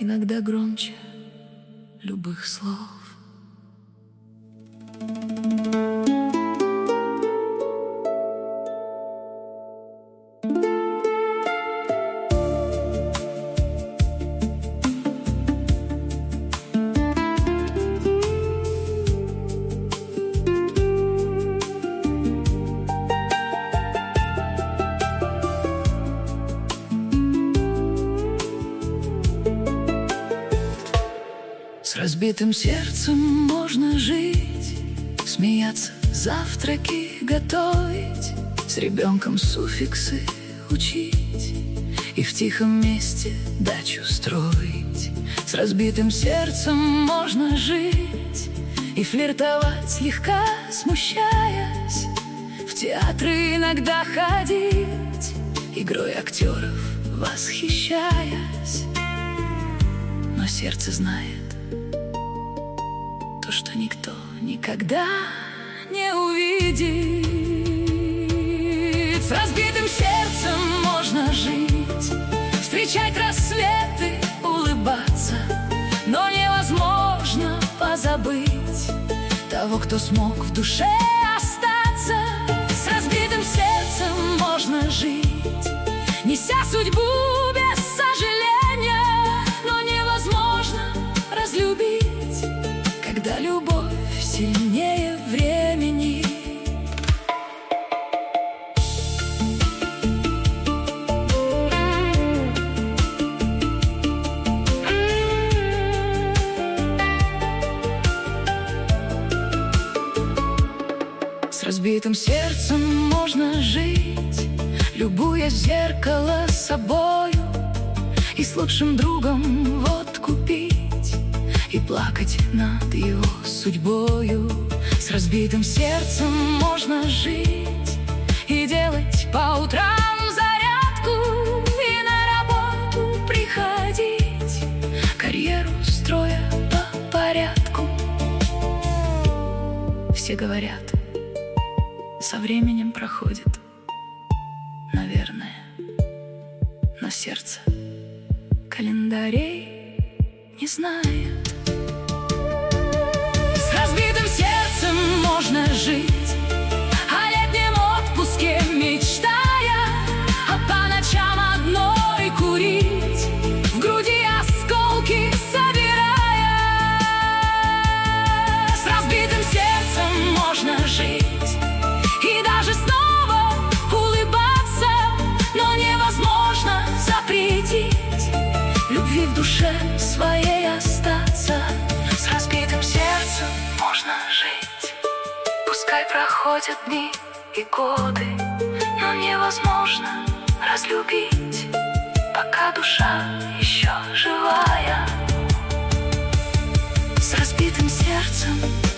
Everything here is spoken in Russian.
иногда громче любых слов. С разбитым сердцем можно жить, смеяться, завтраки готовить, с ребенком суффиксы учить и в тихом месте дачу строить. С разбитым сердцем можно жить и флиртовать, слегка смущаясь, в театры иногда ходить, игрой актеров восхищаясь. Но сердце знает то, что никто никогда не увидит. С разбитым сердцем можно жить, встречать рассветы, улыбаться, но невозможно позабыть того, кто смог в душе остаться. С разбитым сердцем можно жить, неся судьбу без сожаления, но невозможно разлюбить, когда любовь сильнее времени. С разбитым сердцем можно жить, любуясь в зеркало собою, и с лучшим другом водку пить, и плакать над его судьбою. С разбитым сердцем можно жить и делать по утрам зарядку, и на работу приходить, карьеру строя по порядку. Все говорят, со временем проходит, наверное, но сердце календарей не знает. С разбитым сердцем можно жить, о летнем отпуске мечтая, а по ночам одной курить, в груди осколки собирая. С разбитым сердцем можно жить и даже снова улыбаться, но невозможно запретить любви в душе своей остаться. С разбитым сердцем можно жить, пускай проходят дни и годы, но невозможно разлюбить, пока душа еще живая. С разбитым сердцем